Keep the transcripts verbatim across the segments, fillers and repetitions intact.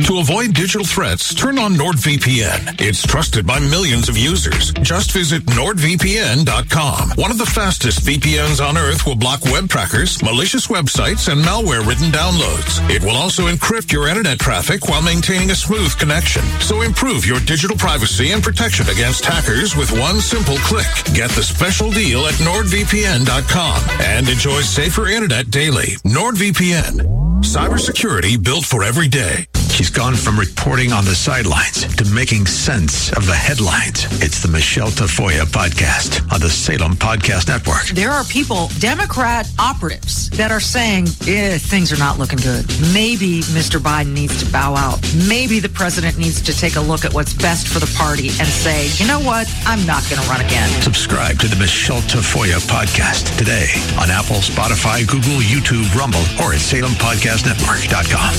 To avoid digital threats, turn on NordVPN. It's trusted by millions of users. Just visit nord v p n dot com. One of the fastest V P Ns on Earth will block web trackers, malicious websites, and malware-ridden downloads. It will also encrypt your internet traffic while maintaining a smooth connection. So improve your digital privacy and protection against hackers with one simple click. Get the special deal at nord v p n dot com and enjoy safer internet daily. NordVPN. Cybersecurity built for every day. She's gone from reporting on the sidelines to making sense of the headlines. It's the Michelle Tafoya podcast on the Salem Podcast Network. There are people, Democrat operatives, that are saying, eh, things are not looking good. Maybe Mister Biden needs to bow out. Maybe the president needs to take a look at what's best for the party and say, you know what? I'm not going to run again. Subscribe to the Michelle Tafoya podcast today on Apple, Spotify, Google, YouTube, Rumble, or at salem podcast network dot com.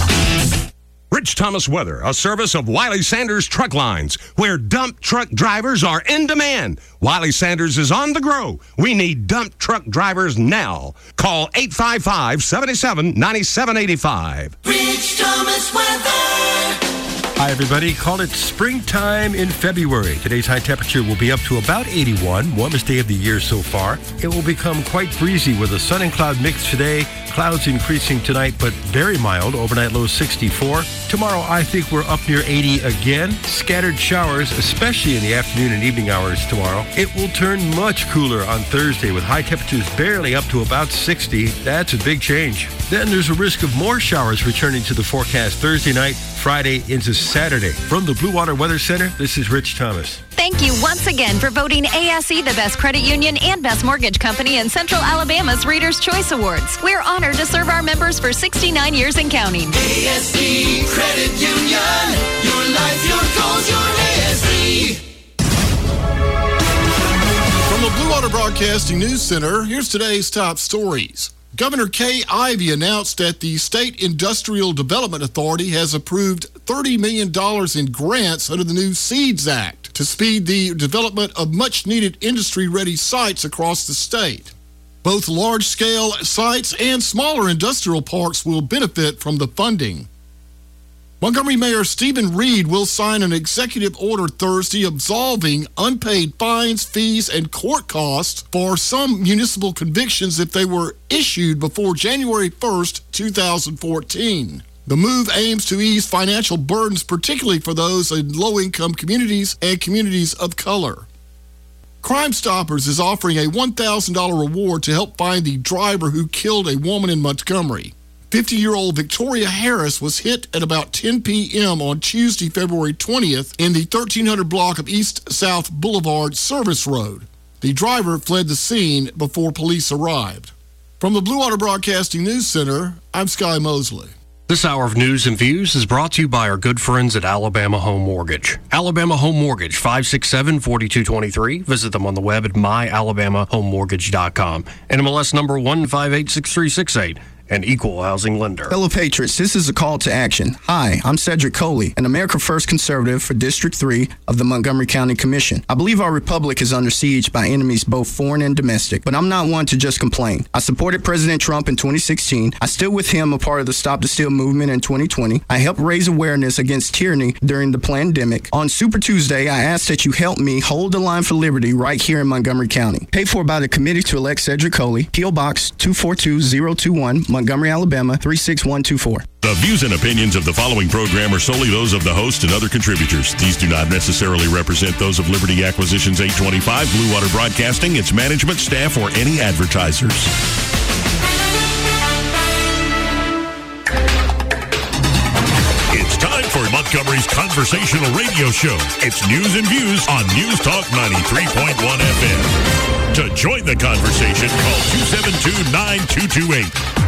Rich Thomas Weather, a service of Wiley Sanders Truck Lines, where dump truck drivers are in demand. Wiley Sanders is on the grow. We need dump truck drivers now. Call eight five five, seven seven, nine seven eight five. Rich Thomas Weather. Hi, everybody. Call it springtime in February. Today's high temperature will be up to about eighty-one, warmest day of the year so far. It will become quite breezy with a sun and cloud mix today. Clouds increasing tonight, but very mild. Overnight low sixty-four. Tomorrow, I think we're up near eighty again. Scattered showers, especially in the afternoon and evening hours tomorrow. It will turn much cooler on Thursday with high temperatures barely up to about sixty. That's a big change. Then there's a risk of more showers returning to the forecast Thursday night, Friday into Saturday. From the Blue Water Weather Center, this is Rich Thomas. Thank you once again for voting A S E the best credit union and best mortgage company in Central Alabama's Reader's Choice Awards. We're honored to serve our members for sixty-nine years and counting. A S E Credit Union. Your life, your goals, your A S E. From the Blue Water Broadcasting News Center, here's today's top stories. Governor Kay Ivey announced that the State Industrial Development Authority has approved thirty million dollars in grants under the new SEEDS Act to speed the development of much-needed industry-ready sites across the state. Both large-scale sites and smaller industrial parks will benefit from the funding. Montgomery Mayor Stephen Reed will sign an executive order Thursday absolving unpaid fines, fees, and court costs for some municipal convictions if they were issued before January first, two thousand fourteen. The move aims to ease financial burdens, particularly for those in low-income communities and communities of color. Crime Stoppers is offering a one thousand dollars reward to help find the driver who killed a woman in Montgomery. fifty-year-old Victoria Harris was hit at about ten p.m. on Tuesday, February twentieth in the thirteen hundred block of East-South Boulevard Service Road. The driver fled the scene before police arrived. From the Blue Water Broadcasting News Center, I'm Sky Mosley. This hour of news and views is brought to you by our good friends at Alabama Home Mortgage. Alabama Home Mortgage, five six seven, four two two three. Visit them on the web at my alabama home mortgage dot com. N M L S number one five eight six three six eight. An equal housing lender. Fellow Patriots, this is a call to action. Hi, I'm Cedric Coley, an America First conservative for District three of the Montgomery County Commission. I believe our republic is under siege by enemies both foreign and domestic, but I'm not one to just complain. I supported President Trump in twenty sixteen. I stood with him a part of the Stop the Steal movement in twenty twenty. I helped raise awareness against tyranny during the pandemic. On Super Tuesday, I asked that you help me hold the line for liberty right here in Montgomery County. Paid for by the Committee to Elect Cedric Coley, P O Box two four two zero two one, Montgomery, Alabama three six one two four. The views and opinions of the following program are solely those of the host and other contributors. These do not necessarily represent those of Liberty Acquisitions eight twenty-five, Blue Water Broadcasting, its management, staff, or any advertisers. It's time for Montgomery's conversational radio show. It's News and Views on News Talk ninety-three point one F M. To join the conversation, call two seven two, nine two two eight.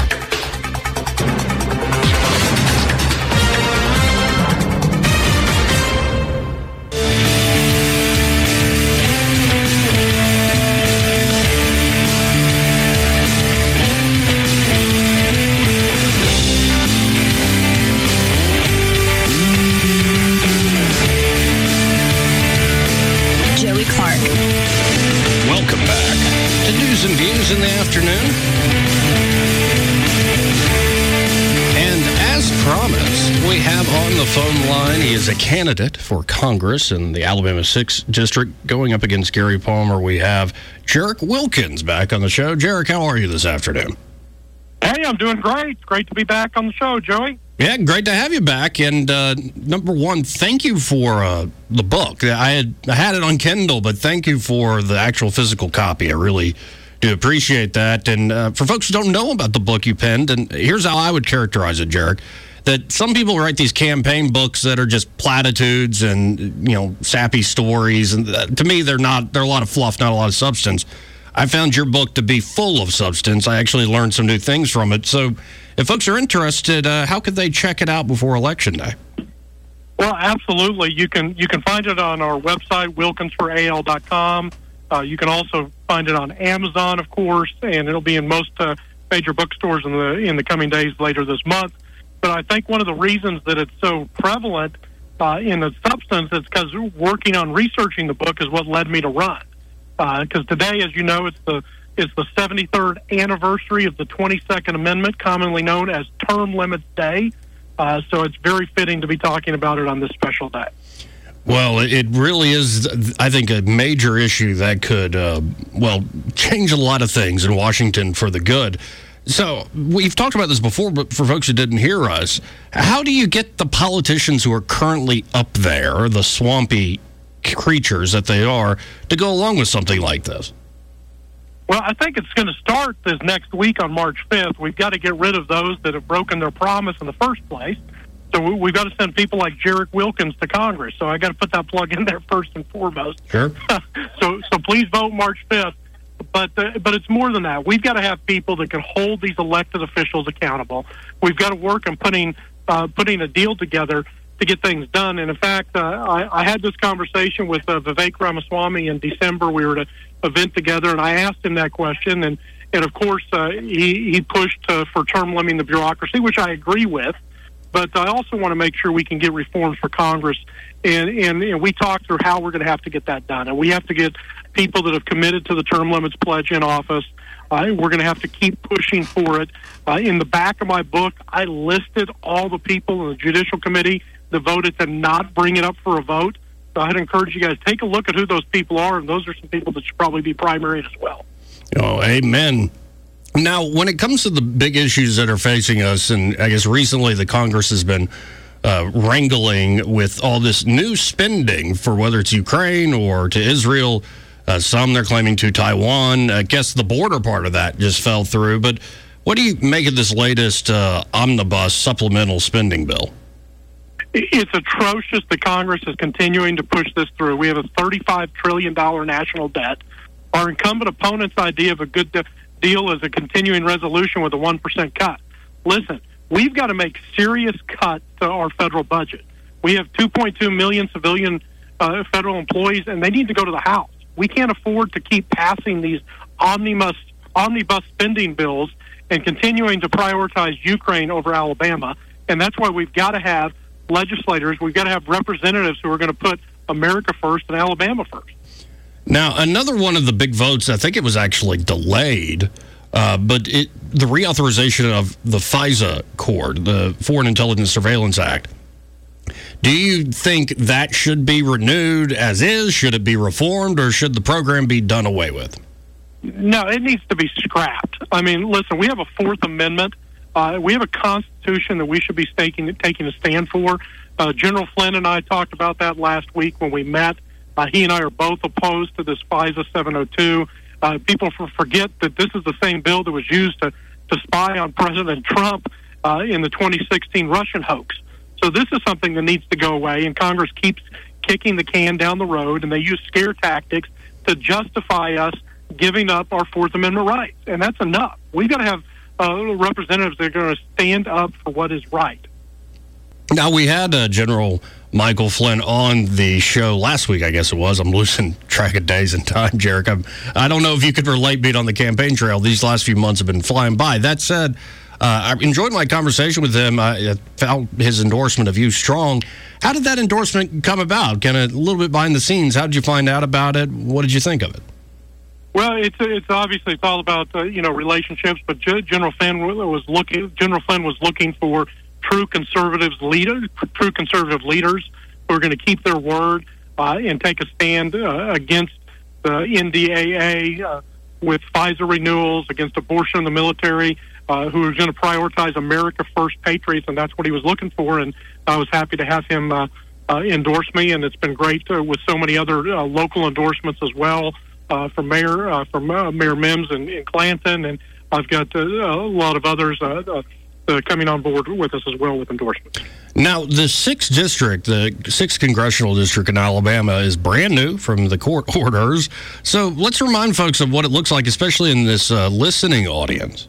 In the afternoon. And as promised, we have on the phone line, he is a candidate for Congress in the Alabama sixth District, going up against Gary Palmer. We have Jarek Wilkins back on the show. Jarek, how are you this afternoon? Hey, I'm doing great. Great to be back on the show, Joey. Yeah, great to have you back. And uh, number one, thank you for uh, the book. I had I had it on Kindle, but thank you for the actual physical copy. I really do appreciate that. And uh, for folks who don't know about the book you penned, and here's how I would characterize it, Jarek, that some people write these campaign books that are just platitudes and, you know, sappy stories. And uh, to me, they're not, they're a lot of fluff, not a lot of substance. I found your book to be full of substance. I actually learned some new things from it. So if folks are interested, uh, how could they check it out before Election Day? Well, absolutely. You can you can find it on our website, wilkins for A L dot com. Uh, you can also find it on Amazon, of course, and it'll be in most uh, major bookstores in the in the coming days later this month. But I think one of the reasons that it's so prevalent uh, in the substance is because working on researching the book is what led me to run. Because uh, today, as you know, it's the it's the seventy-third anniversary of the twenty-second Amendment, commonly known as Term Limits Day. Uh, so it's very fitting to be talking about it on this special day. Well, it really is, I think, a major issue that could, uh, well, change a lot of things in Washington for the good. So we've talked about this before, but for folks who didn't hear us, how do you get the politicians who are currently up there, the swampy creatures that they are, to go along with something like this? Well, I think it's going to start this next week on March fifth. We've got to get rid of those that have broken their promise in the first place. So we've got to send people like Jarek Wilkins to Congress. So I got to put that plug in there first and foremost. Sure. so so please vote March fifth. But uh, but it's more than that. We've got to have people that can hold these elected officials accountable. We've got to work on putting uh, putting a deal together to get things done. And in fact, uh, I, I had this conversation with uh, Vivek Ramaswamy in December. We were at an event together, and I asked him that question. And, and of course, uh, he, he pushed uh, for term limiting the bureaucracy, which I agree with. But I also want to make sure we can get reforms for Congress. And, and, and we talked through how we're going to have to get that done. And we have to get people that have committed to the term limits pledge in office. Uh, we're going to have to keep pushing for it. Uh, in the back of my book, I listed all the people in the Judicial Committee that voted to not bring it up for a vote. So I'd encourage you guys, take a look at who those people are, and those are some people that should probably be primaried as well. Oh, amen. Now, when it comes to the big issues that are facing us, and I guess recently the Congress has been uh, wrangling with all this new spending for whether it's Ukraine or to Israel, uh, some they're claiming to Taiwan. I guess the border part of that just fell through. But what do you make of this latest uh, omnibus supplemental spending bill? It's atrocious that Congress is continuing to push this through. We have a thirty-five trillion dollars national debt. Our incumbent opponent's idea of a good de- deal is a continuing resolution with a one percent cut. Listen, we've got to make serious cuts to our federal budget. We have two point two million civilian uh, federal employees, and they need to go to the House. We can't afford to keep passing these omnibus, omnibus spending bills and continuing to prioritize Ukraine over Alabama. And that's why we've got to have legislators, we've got to have representatives who are going to put America first and Alabama first. Now, another one of the big votes, I think it was actually delayed, uh, but it, the reauthorization of the FISA Accord, the Foreign Intelligence Surveillance Act. Do you think that should be renewed as is? Should it be reformed, or should the program be done away with? No, it needs to be scrapped. I mean, listen, we have a Fourth Amendment. Uh, we have a Constitution that we should be taking, taking a stand for. Uh, General Flynn and I talked about that last week when we met. Uh, he and I are both opposed to this FISA seven oh two. Uh, people forget that this is the same bill that was used to, to spy on President Trump uh, in the twenty sixteen Russian hoax. So this is something that needs to go away, and Congress keeps kicking the can down the road, and they use scare tactics to justify us giving up our Fourth Amendment rights. And that's enough. We've got to have uh, representatives that are going to stand up for what is right. Now, we had uh, General Michael Flynn on the show last week, I guess it was. I'm losing track of days and time, Jarek. I'm, I don't know if you could relate being on the campaign trail. These last few months have been flying by. That said, uh, I enjoyed my conversation with him. I found his endorsement of you strong. How did that endorsement come about? Kind of a little bit behind the scenes. How did you find out about it? What did you think of it? Well, it's it's obviously it's all about uh, you know relationships. But General Flynn was looking. General Flynn was looking for true conservatives leaders, true conservative leaders who are going to keep their word uh, and take a stand uh, against the N D A A uh, with FISA renewals, against abortion in the military, uh, who are going to prioritize America First patriots, and that's what he was looking for. And I was happy to have him uh, uh, endorse me, and it's been great uh, with so many other uh, local endorsements as well uh, from Mayor uh, from uh, Mayor Mims in, in Clanton, and I've got uh, a lot of others uh, uh, uh, coming on board with us as well with endorsements. Now, the sixth district, the sixth congressional district in Alabama, is brand new from the court orders. So let's remind folks of what it looks like, especially in this uh, listening audience.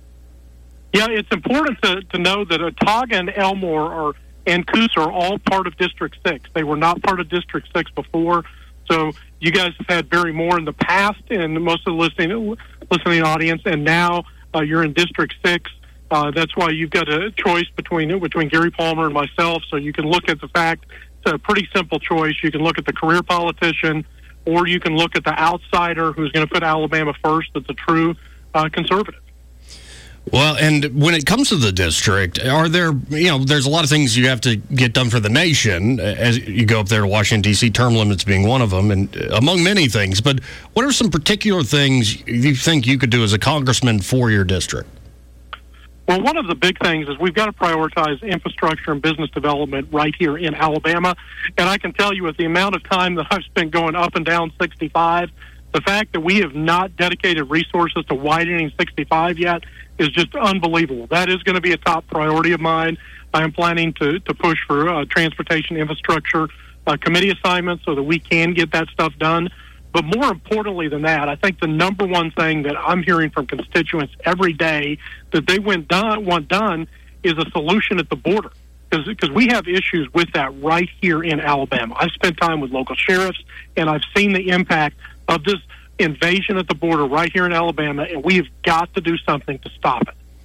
Yeah, it's important to, to know that Autauga and Elmore are, and Coosa are all part of District six. They were not part of District six before. So you guys have had Barry Moore in the past and most of the listening, listening audience, and now uh, you're in District six. Uh, that's why you've got a choice between between Gary Palmer and myself. So you can look at the fact it's a pretty simple choice. You can look at the career politician, or you can look at the outsider who's going to put Alabama first. That's a true uh, conservative. Well, and when it comes to the district, are there, you know, there's a lot of things you have to get done for the nation as you go up there to Washington, D C, term limits being one of them, and among many things. But what are some particular things you think you could do as a congressman for your district? Well, one of the big things is we've got to prioritize infrastructure and business development right here in Alabama. And I can tell you, with the amount of time that I've spent going up and down sixty-five, the fact that we have not dedicated resources to widening sixty-five yet is just unbelievable. That is going to be a top priority of mine. I am planning to, to push for uh, transportation infrastructure uh, committee assignments so that we can get that stuff done. But more importantly than that, I think the number one thing that I'm hearing from constituents every day that they want done, want done is a solution at the border. Because we have issues with that right here in Alabama. I've spent time with local sheriffs, and I've seen the impact of this invasion at the border right here in Alabama, and we have got to do something to stop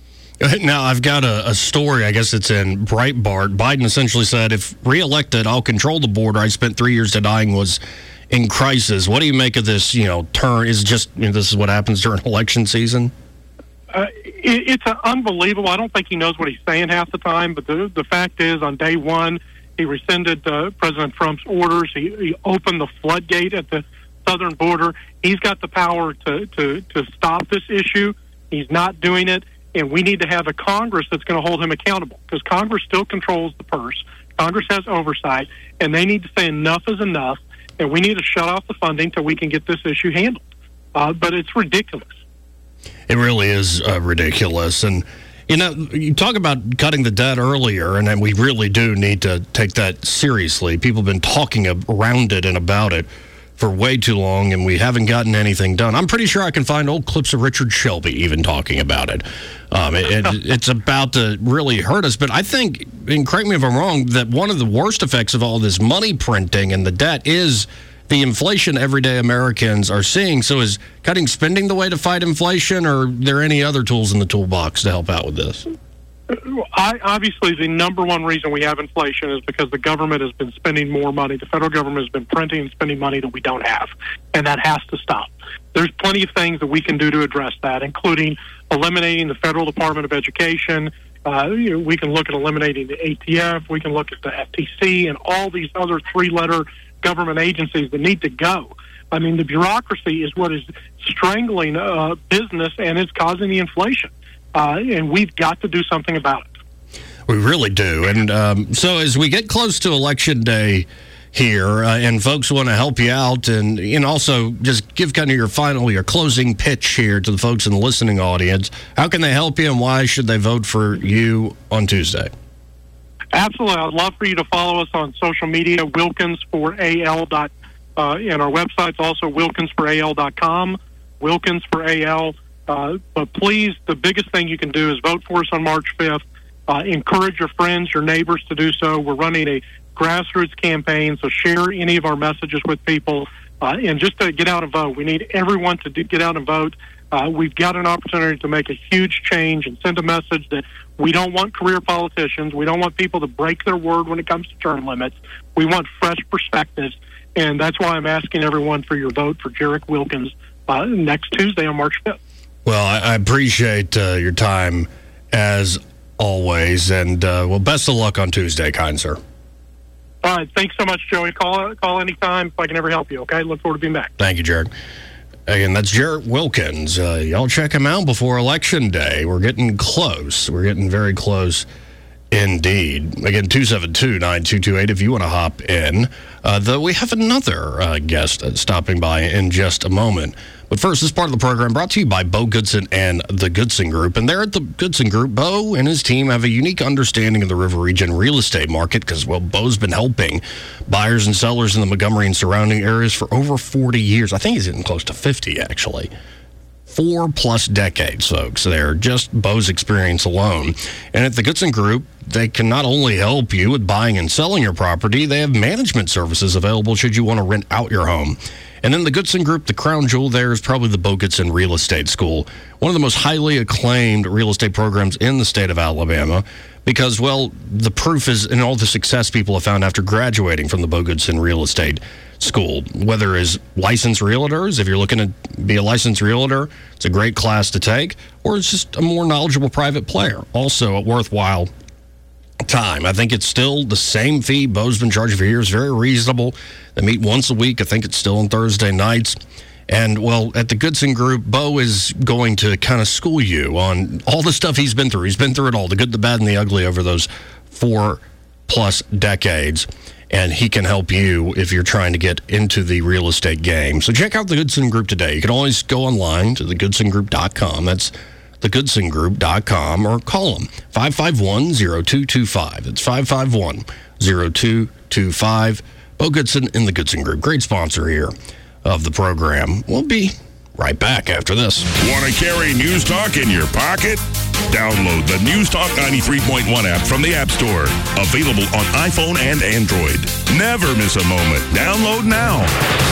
it. Now, I've got a, a story, I guess it's in Breitbart. Biden essentially said, if reelected, I'll control the border. I spent three years denying was in crisis. What do you make of this, you know, turn? Is just, you know, this is what happens during election season? Uh, it, it's uh, unbelievable. I don't think he knows what he's saying half the time, but the, the fact is, on day one, he rescinded uh, President Trump's orders. He, he opened the floodgate at the southern border. He's got the power to, to, to stop this issue. He's not doing it, and we need to have a Congress that's going to hold him accountable, because Congress still controls the purse. Congress has oversight, and they need to say enough is enough, and we need to shut off the funding until we can get this issue handled. Uh, but it's ridiculous. It really is uh, ridiculous. And, you know, you talk about cutting the debt earlier, and then we really do need to take that seriously. People have been talking around it and about it for way too long, and we haven't gotten anything done. I'm pretty sure I can find old clips of Richard Shelby even talking about it. Um, it, it it's about to really hurt us. But I think, and correct me if I'm wrong, that one of the worst effects of all this money printing and the debt is the inflation everyday Americans are seeing. So is cutting spending the way to fight inflation, or are there any other tools in the toolbox to help out with this? I, obviously, the number one reason we have inflation is because the government has been spending more money. The federal government has been printing and spending money that we don't have, and that has to stop. There's plenty of things that we can do to address that, including eliminating the Federal Department of Education. Uh, you know, we can look at eliminating the A T F. We can look at the F T C and all these other three-letter government agencies that need to go. I mean, the bureaucracy is what is strangling uh, business, and it's causing the inflation. Uh, and we've got to do something about it. We really do. And um, so as we get close to Election Day here, uh, and folks want to help you out, and, and also just give kind of your final, your closing pitch here to the folks in the listening audience, how can they help you, and why should they vote for you on Tuesday? Absolutely. I'd love for you to follow us on social media, Wilkins for A L. Dot, uh, and our website's also Wilkins for A L dot com, Wilkins for A L. Uh, but please, the biggest thing you can do is vote for us on March fifth. Uh, encourage your friends, your neighbors to do so. We're running a grassroots campaign, so share any of our messages with people. Uh, and just to get out and vote, we need everyone to do, get out and vote. Uh, we've got an opportunity to make a huge change and send a message that we don't want career politicians. We don't want people to break their word when it comes to term limits. We want fresh perspectives, and that's why I'm asking everyone for your vote for Jarek Wilkins uh, next Tuesday on March fifth. Well, I, I appreciate uh, your time as always. And, uh, well, best of luck on Tuesday, kind sir. All right. Thanks so much, Joey. Call call anytime if I can ever help you, okay? Look forward to being back. Thank you, Jared. Again, that's Jarrett Wilkins. Uh, y'all check him out before Election Day. We're getting close. We're getting very close indeed. Again, two seven two, nine two two eight if you want to hop in. Uh, though we have another uh, guest stopping by in just a moment. But first, this part of the program brought to you by Bo Goodson and the Goodson Group. And there at the Goodson Group, Bo and his team have a unique understanding of the River Region real estate market because, well, Bo's been helping buyers and sellers in the Montgomery and surrounding areas for over forty years. I think he's getting close to fifty, actually. Four plus decades, folks. They're just Bo's experience alone. And at the Goodson Group, they can not only help you with buying and selling your property, they have management services available should you want to rent out your home. And then the Goodson Group, the crown jewel there is probably the Bo Goodson Real Estate School, one of the most highly acclaimed real estate programs in the state of Alabama because, well, the proof is in all the success people have found after graduating from the Bo Goodson Real Estate School, whether as licensed realtors, if you're looking to be a licensed realtor, it's a great class to take, or it's just a more knowledgeable private player, also a worthwhile time. I think it's still the same fee Bo's been charging for years, very reasonable. They meet once a week. I think it's still on Thursday nights. And, well, at the Goodson Group, Bo is going to kind of school you on all the stuff he's been through. He's been through it all, the good, the bad, and the ugly over those four-plus decades. And he can help you if you're trying to get into the real estate game. So check out the Goodson Group today. You can always go online to the goodson group dot com. That's the goodson group dot com, or call them five five one, zero two two five. It's five five one, zero two two five. Bo Goodson in the Goodson Group. Great sponsor here of the program. We'll be right back after this. Want to carry News Talk in your pocket? Download the News Talk ninety-three point one app from the App Store. Available on iPhone and Android. Never miss a moment. Download now.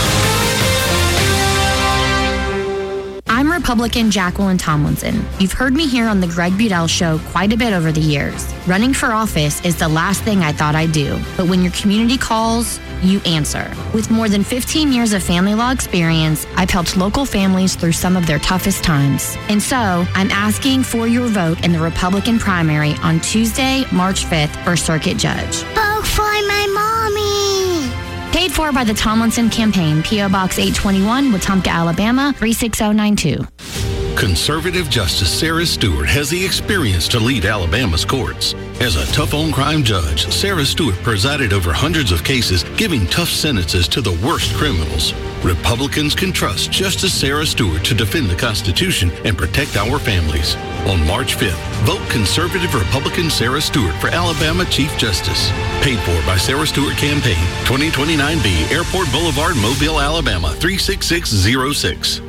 I'm Republican Jacqueline Tomlinson. You've heard me here on the Greg Budell Show quite a bit over the years. Running for office is the last thing I thought I'd do, but when your community calls, you answer. With more than fifteen years of family law experience, I've helped local families through some of their toughest times. And so, I'm asking for your vote in the Republican primary on Tuesday, March fifth for Circuit Judge. Vote for my mommy! Paid for by the Tomlinson Campaign, P O Box eight twenty-one, Wetumpka, Alabama, three six zero nine two. Conservative Justice Sarah Stewart has the experience to lead Alabama's courts. As a tough-on-crime judge, Sarah Stewart presided over hundreds of cases, giving tough sentences to the worst criminals. Republicans can trust Justice Sarah Stewart to defend the Constitution and protect our families. On March fifth, vote conservative Republican Sarah Stewart for Alabama Chief Justice. Paid for by Sarah Stewart Campaign, twenty twenty-nine B, Airport Boulevard, Mobile, Alabama, three six six zero six.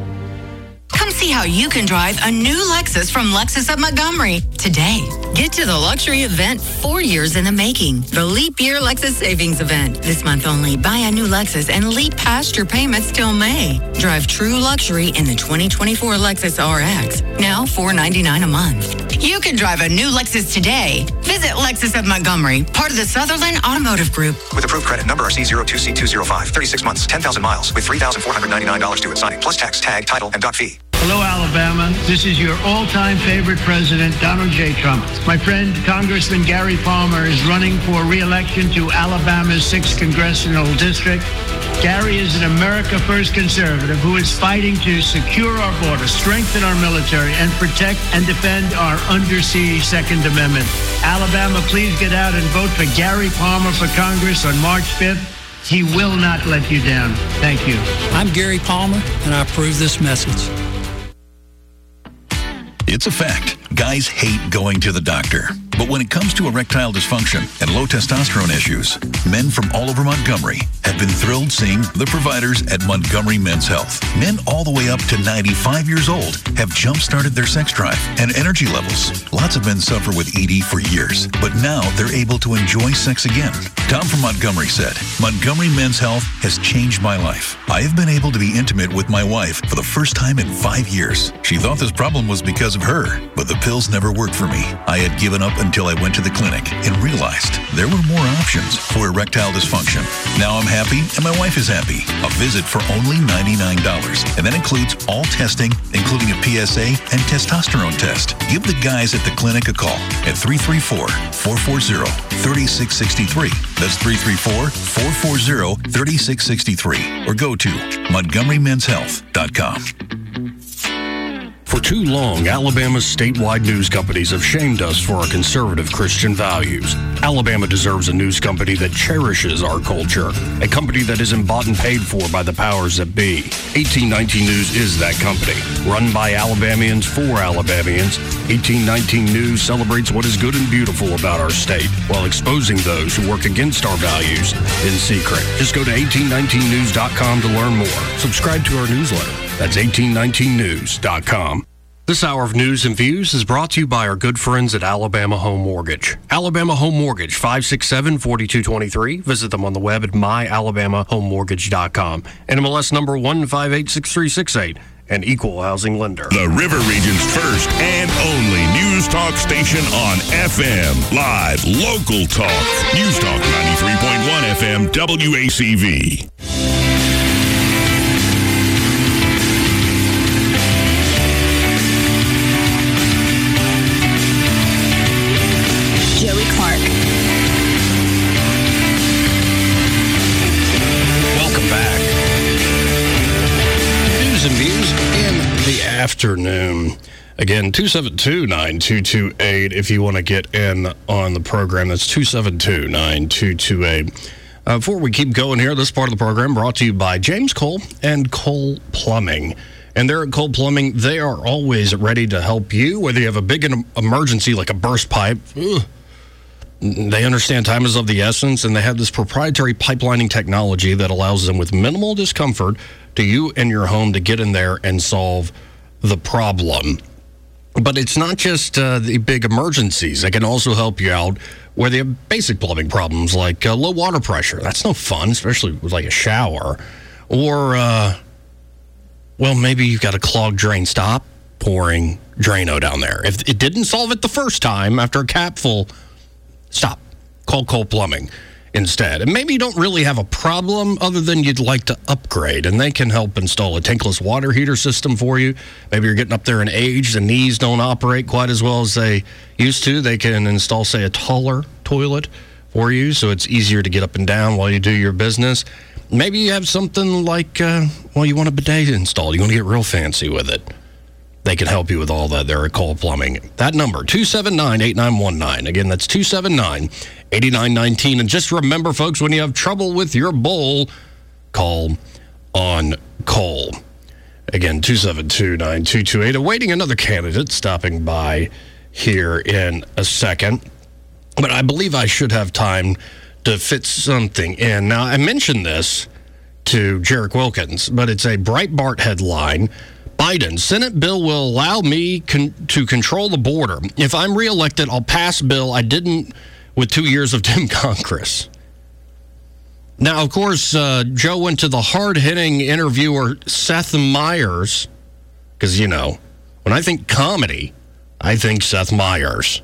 Come see how you can drive a new Lexus from Lexus of Montgomery today. Get to the luxury event four years in the making, the Leap Year Lexus Savings Event. This month only, buy a new Lexus and leap past your payments till May. Drive true luxury in the twenty twenty-four Lexus R X, now four hundred ninety-nine dollars a month. You can drive a new Lexus today. Visit Lexus of Montgomery, part of the Sutherland Automotive Group. With approved credit number R C zero two C two zero five, thirty-six months, ten thousand miles, with three thousand four hundred ninety-nine dollars due at signing, plus tax, tag, title, and dock fee. Hello, Alabama. This is your all-time favorite president, Donald J. Trump. My friend, Congressman Gary Palmer, is running for re-election to Alabama's sixth Congressional District. Gary is an America First conservative who is fighting to secure our border, strengthen our military, and protect and defend our undersea Second Amendment. Alabama, please get out and vote for Gary Palmer for Congress on March fifth. He will not let you down. Thank you. I'm Gary Palmer, and I approve this message. It's a fact. Guys hate going to the doctor. But when it comes to erectile dysfunction and low testosterone issues, men from all over Montgomery have been thrilled seeing the providers at Montgomery Men's Health. Men all the way up to ninety-five years old have jump-started their sex drive and energy levels. Lots of men suffer with E D for years, but now they're able to enjoy sex again. Tom from Montgomery said, Montgomery Men's Health has changed my life. I have been able to be intimate with my wife for the first time in five years. She thought this problem was because of her, but the pills never worked for me. I had given up until I went to the clinic and realized there were more options for erectile dysfunction. Now I'm happy and my wife is happy. A visit for only ninety-nine dollars. And that includes all testing, including a P S A and testosterone test. Give the guys at the clinic a call at three three four, four four zero, three six six three. That's three three four, four four zero, three six six three. Or go to montgomery men's health dot com. For too long, Alabama's statewide news companies have shamed us for our conservative Christian values. Alabama deserves a news company that cherishes our culture, a company that isn't bought and paid for by the powers that be. eighteen nineteen News is that company. Run by Alabamians for Alabamians, eighteen nineteen News celebrates what is good and beautiful about our state while exposing those who work against our values in secret. Just go to eighteen nineteen news dot com to learn more. Subscribe to our newsletter. That's eighteen nineteen news dot com. This hour of News and Views is brought to you by our good friends at Alabama Home Mortgage. Alabama Home Mortgage, five six seven, four two two three. Visit them on the web at my alabama home mortgage dot com. N M L S number one five eight six three six eight. An equal housing lender. The River Region's first and only news talk station on F M. Live, local talk. News Talk ninety-three point one F M W A C V. Afternoon. Again, two seven two, nine two two eight if you want to get in on the program. That's two seven two, nine two two eight. Uh, before we keep going here, this part of the program brought to you by James Cole and Cole Plumbing. And they're at Cole Plumbing. They are always ready to help you, whether you have a big emergency like a burst pipe. Ugh. They understand time is of the essence, and they have this proprietary pipelining technology that allows them with minimal discomfort to you and your home to get in there and solve the problem. But it's not just uh, the big emergencies. They can also help you out where they have basic plumbing problems like uh, low water pressure. That's no fun, especially with like a shower. Or, uh, well, maybe you've got a clogged drain. Stop pouring Drano down there. If it didn't solve it the first time after a cap full, stop. Call Cole Plumbing instead. And maybe you don't really have a problem other than you'd like to upgrade, and they can help install a tankless water heater system for you. Maybe you're getting up there in age, the knees don't operate quite as well as they used to. They can install, say, a taller toilet for you so it's easier to get up and down while you do your business. Maybe you have something like, uh, well, you want a bidet installed. You want to get real fancy with it. They can help you with all that there at Cole Plumbing. That number, two seven nine, eight nine one nine. Again, that's two seven nine, eight nine one nine. And just remember, folks, when you have trouble with your bowl, call on Cole. Again, two seven two, nine two two eight. Awaiting another candidate stopping by here in a second. But I believe I should have time to fit something in. Now, I mentioned this to Jarek Wilkins, but it's a Breitbart headline. Biden, Senate bill will allow me con- to control the border. If I'm reelected, I'll pass bill I didn't with two years of Dem Congress. Now, of course, uh, Joe went to the hard-hitting interviewer Seth Meyers, because, you know, when I think comedy, I think Seth Meyers.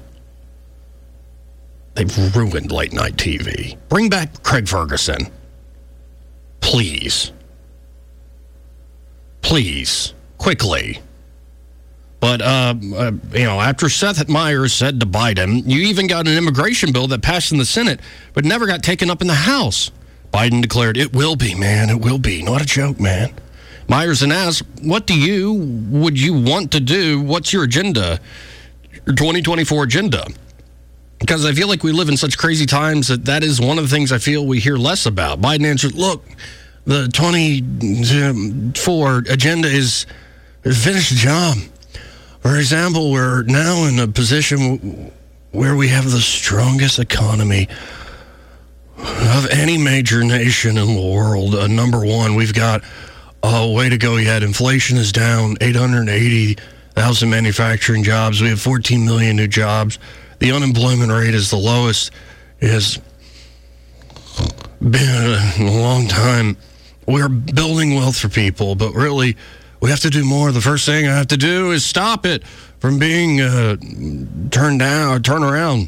They've ruined late-night T V. Bring back Craig Ferguson. Please. Please. Quickly. But, uh, uh, you know, after Seth Meyers said to Biden, you even got an immigration bill that passed in the Senate, but never got taken up in the House. Biden declared, it will be, man, it will be. Not a joke, man. Meyers then asked, what do you, would you want to do? What's your agenda, your twenty twenty-four agenda? Because I feel like we live in such crazy times that that is one of the things I feel we hear less about. Biden answered, look, the twenty-four agenda is finish the job. For example, we're now in a position where we have the strongest economy of any major nation in the world. Uh, number one, we've got a uh, way to go yet. Inflation is down eight hundred eighty thousand manufacturing jobs. We have fourteen million new jobs. The unemployment rate is the lowest it has been in a long time. We're building wealth for people, but really, we have to do more. The first thing I have to do is stop it from being uh, turned down or turned around.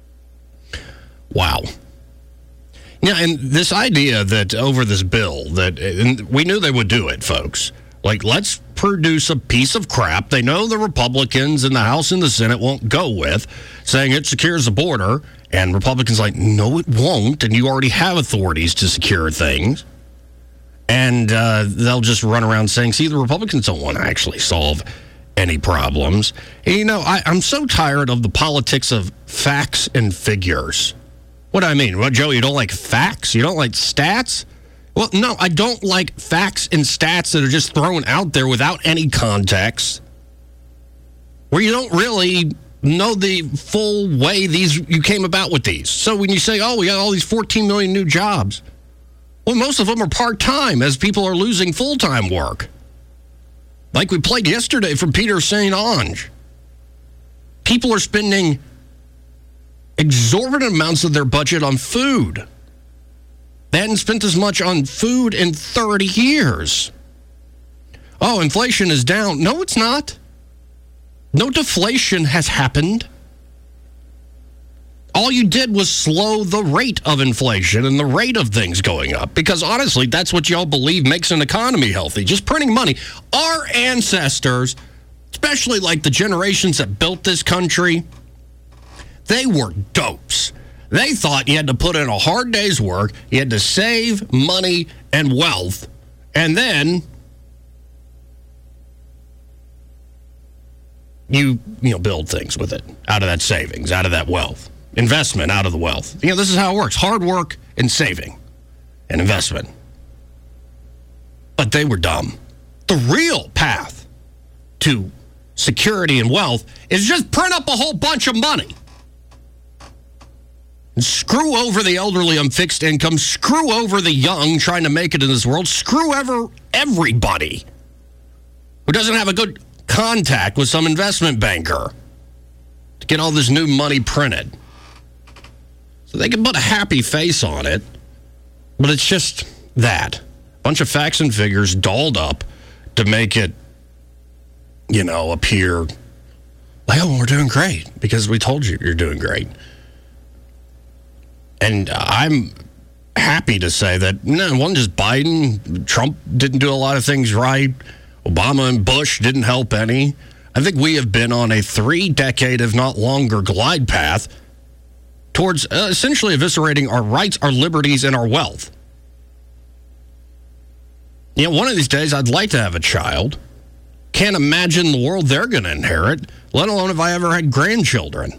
Wow. Yeah, and this idea that over this bill, that and we knew they would do it, folks. Like, let's produce a piece of crap they know the Republicans in the House and the Senate won't go with, saying it secures the border, and Republicans like, no, it won't, and you already have authorities to secure things. And uh, they'll just run around saying, see, the Republicans don't want to actually solve any problems. And, you know, I, I'm so tired of the politics of facts and figures. What do I mean? What, Joe, you don't like facts? You don't like stats? Well, no, I don't like facts and stats that are just thrown out there without any context, where you don't really know the full way these you came about with these. So when you say, oh, we got all these fourteen million new jobs, well, most of them are part-time as people are losing full-time work. Like we played yesterday from Peter Saint Onge. People are spending exorbitant amounts of their budget on food. They hadn't spent as much on food in thirty years. Oh, inflation is down. No, it's not. No deflation has happened. All you did was slow the rate of inflation and the rate of things going up, because honestly, that's what y'all believe makes an economy healthy, just printing money. Our ancestors, especially like the generations that built this country, they were dopes. They thought you had to put in a hard day's work, you had to save money and wealth, and then you, you know, build things with it out of that savings, out of that wealth. Investment out of the wealth. You know, this is how it works. Hard work and saving and investment. But they were dumb. The real path to security and wealth is just print up a whole bunch of money. And screw over the elderly on fixed income. Screw over the young trying to make it in this world. Screw over everybody who doesn't have a good contact with some investment banker to get all this new money printed. So they can put a happy face on it, but it's just that. A bunch of facts and figures dolled up to make it, you know, appear like, oh, we're doing great because we told you you're doing great. And I'm happy to say that, no, it wasn't just Biden. Trump didn't do a lot of things right. Obama and Bush didn't help any. I think we have been on a three-decade, if not longer, glide path towards uh, essentially eviscerating our rights, our liberties, and our wealth. You know, one of these days, I'd like to have a child. Can't imagine the world they're going to inherit, let alone if I ever had grandchildren.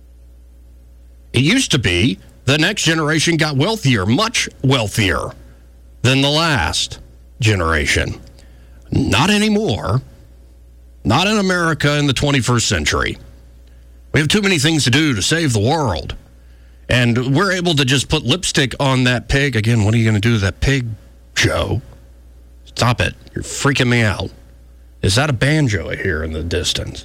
It used to be the next generation got wealthier, much wealthier than the last generation. Not anymore. Not in America in the twenty-first century. We have too many things to do to save the world. And we're able to just put lipstick on that pig. Again, what are you going to do to that pig, Joe? Stop it. You're freaking me out. Is that a banjo I hear in the distance?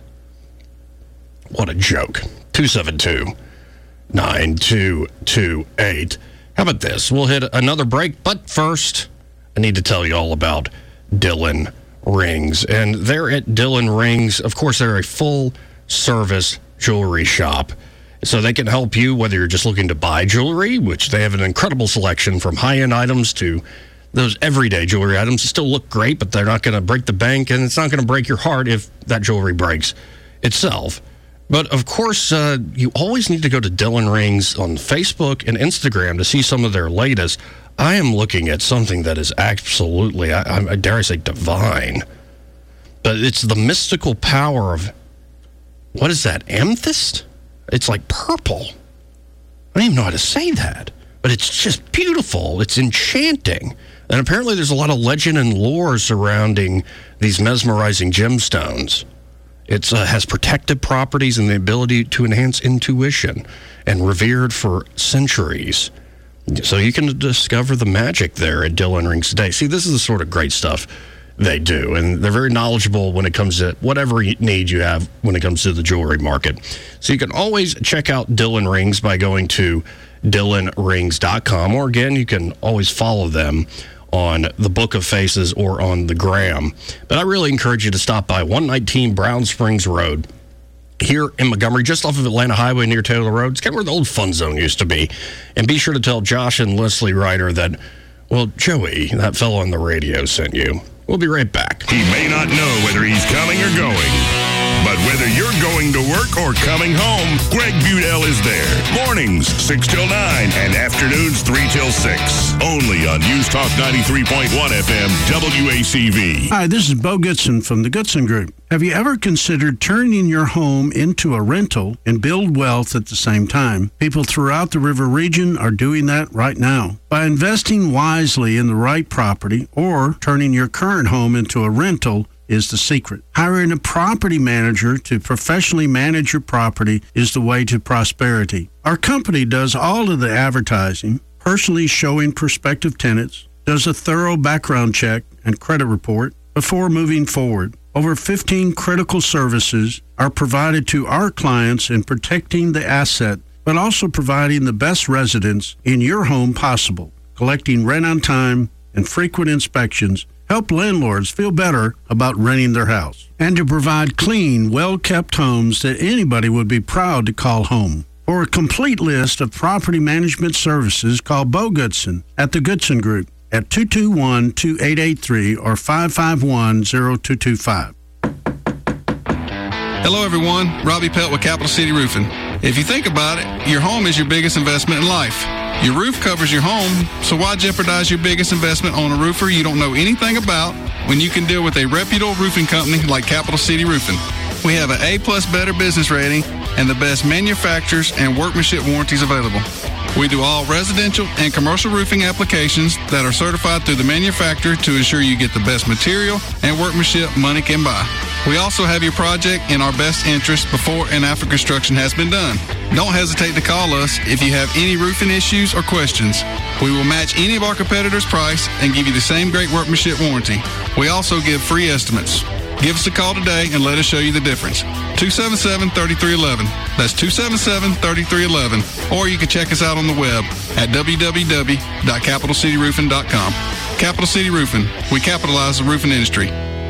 What a joke. two seven two, nine two two eight. How about this? We'll hit another break. But first, I need to tell you all about Dylan Rings. And they're at Dylan Rings. Of course, they're a full-service jewelry shop. So they can help you whether you're just looking to buy jewelry, which they have an incredible selection from high-end items to those everyday jewelry items that still look great, but they're not going to break the bank, and it's not going to break your heart if that jewelry breaks itself. But, of course, uh, you always need to go to Dylan Rings on Facebook and Instagram to see some of their latest. I am looking at something that is absolutely, I, I dare I say, divine. But it's the mystical power of, what is that, amethyst? It's like purple. I don't even know how to say that. But it's just beautiful. It's enchanting. And apparently there's a lot of legend and lore surrounding these mesmerizing gemstones. It uh, has protective properties and the ability to enhance intuition, and revered for centuries. So you can discover the magic there at Dylan Rings today. See, this is the sort of great stuff they do, and they're very knowledgeable when it comes to whatever need you have when it comes to the jewelry market. So you can always check out Dylan Rings by going to dylan rings dot com, or again, you can always follow them on the Book of Faces or on the Gram. But I really encourage you to stop by one nineteen Brown Springs Road here in Montgomery, just off of Atlanta Highway near Taylor Road. It's kind of where the old Fun Zone used to be. And be sure to tell Josh and Leslie Ryder that, well, Joey, that fellow on the radio, sent you. We'll be right back. He may not know whether he's coming or going, but whether you're going to work or coming home, Greg Budell is there. Mornings, six till nine, and afternoons, three till six. Only on News Talk ninety-three point one F M, W A C V. Hi, this is Bo Goodson from the Goodson Group. Have you ever considered turning your home into a rental and build wealth at the same time? People throughout the river region are doing that right now. By investing wisely in the right property or turning your current home into a rental is the secret. Hiring a property manager to professionally manage your property is the way to prosperity. Our company does all of the advertising, personally showing prospective tenants, does a thorough background check and credit report before moving forward. Over fifteen critical services are provided to our clients in protecting the asset, but also providing the best residence in your home possible. Collecting rent on time and frequent inspections help landlords feel better about renting their house. And to provide clean, well-kept homes that anybody would be proud to call home. For a complete list of property management services, call Bo Goodson at the Goodson Group at two two one, two eight eight three or five five one, zero two two five. Hello, everyone. Robbie Pelt with Capital City Roofing. If you think about it, your home is your biggest investment in life. Your roof covers your home, so why jeopardize your biggest investment on a roofer you don't know anything about when you can deal with a reputable roofing company like Capital City Roofing? We have an A-plus Better Business rating and the best manufacturers and workmanship warranties available. We do all residential and commercial roofing applications that are certified through the manufacturer to ensure you get the best material and workmanship money can buy. We also have your project in our best interest before and after construction has been done. Don't hesitate to call us if you have any roofing issues or questions. We will match any of our competitors' price and give you the same great workmanship warranty. We also give free estimates. Give us a call today and let us show you the difference. two seven seven, three three one one. That's two seven seven, three three one one. Or you can check us out on the web at w w w dot capital city roofing dot com. Capital City Roofing. We capitalize the roofing industry.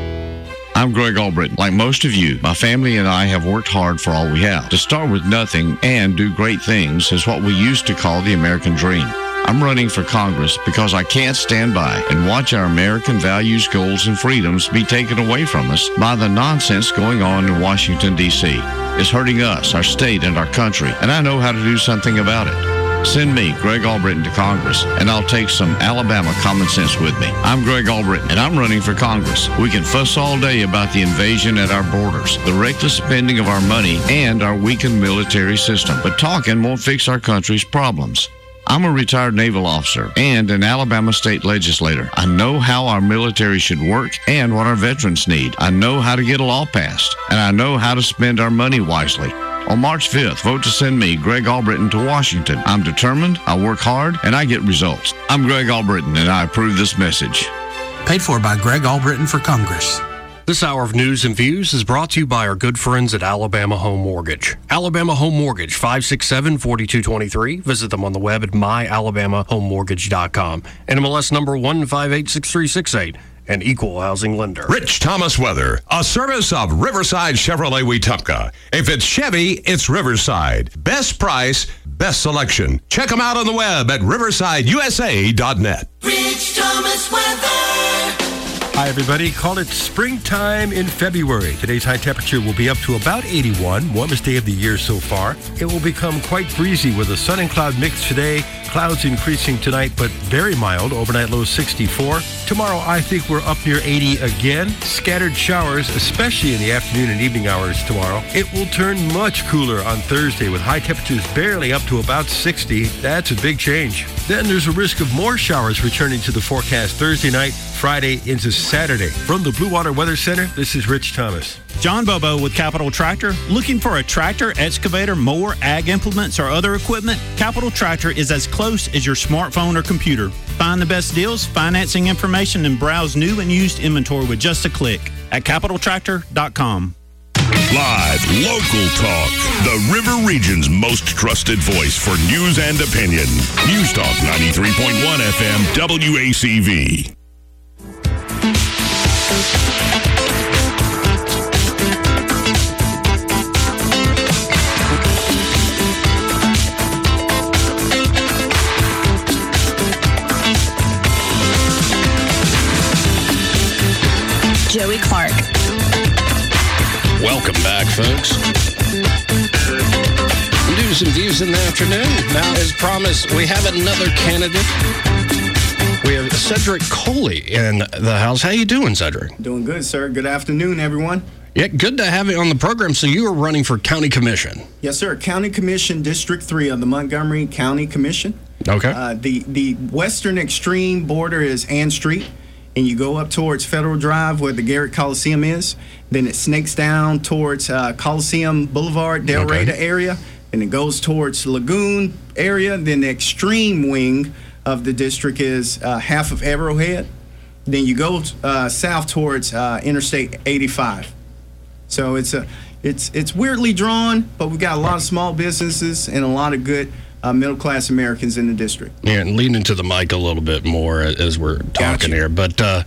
I'm Greg Albritton. Like most of you, my family and I have worked hard for all we have. To start with nothing and do great things is what we used to call the American dream. I'm running for Congress because I can't stand by and watch our American values, goals, and freedoms be taken away from us by the nonsense going on in Washington, D C It's hurting us, our state, and our country, and I know how to do something about it. Send me, Greg Albritton, to Congress, and I'll take some Alabama common sense with me. I'm Greg Albritton, and I'm running for Congress. We can fuss all day about the invasion at our borders, the reckless spending of our money, and our weakened military system, but talking won't fix our country's problems. I'm a retired naval officer and an Alabama state legislator. I know how our military should work and what our veterans need. I know how to get a law passed, and I know how to spend our money wisely. On March fifth, vote to send me, Greg Albritton, to Washington. I'm determined, I work hard, and I get results. I'm Greg Albritton, and I approve this message. Paid for by Greg Albritton for Congress. This hour of News and Views is brought to you by our good friends at Alabama Home Mortgage. Alabama Home Mortgage, five six seven, four two two three. Visit them on the web at my alabama home mortgage dot com. N M L S number one five eight six three six eight. An equal housing lender. Rich Thomas Weather, a service of Riverside Chevrolet Wetumpka. If it's Chevy, it's Riverside. Best price, best selection. Check them out on the web at riverside u s a dot net. Rich Thomas Weather. Hi, everybody. Call it springtime in February. Today's high temperature will be up to about eighty-one, warmest day of the year so far. It will become quite breezy with a sun and cloud mix today. Clouds increasing tonight, but very mild. Overnight low sixty-four. Tomorrow, I think we're up near eighty again. Scattered showers, especially in the afternoon and evening hours tomorrow. It will turn much cooler on Thursday with high temperatures barely up to about sixty. That's a big change. Then there's a risk of more showers returning to the forecast Thursday night, Friday into Saturday. From the Blue Water Weather Center, this is Rich Thomas. John Bobo with Capital Tractor. Looking for a tractor, excavator, mower, ag implements, or other equipment? Capital Tractor is as close as your smartphone or computer. Find the best deals, financing information, and browse new and used inventory with just a click at capital tractor dot com. Live, local talk. The River Region's most trusted voice for news and opinion. News Talk ninety-three point one F M W A C V. Joey Clark. Welcome back, folks. News and views in the afternoon. Now, as promised, we have another candidate. We have Cedric Coley in the house. How you doing, Cedric? Doing good, sir. Good afternoon, everyone. Yeah, good to have you on the program. So you are running for county commission. Yes, sir. County Commission, District three of the Montgomery County Commission. Okay. Uh, the, the western extreme border is Ann Street, and you go up towards Federal Drive where the Garrett Coliseum is. Then it snakes down towards uh, Coliseum Boulevard, Del Okay. Reyta area. And it goes towards Lagoon area. Then the extreme wing of the district is uh, half of Arrowhead. Then you go uh, south towards uh, Interstate eighty-five. So it's a, it's it's weirdly drawn, but we've got a lot of small businesses and a lot of good uh, middle-class Americans in the district. Yeah, and lean into the mic a little bit more as we're talking here. But uh,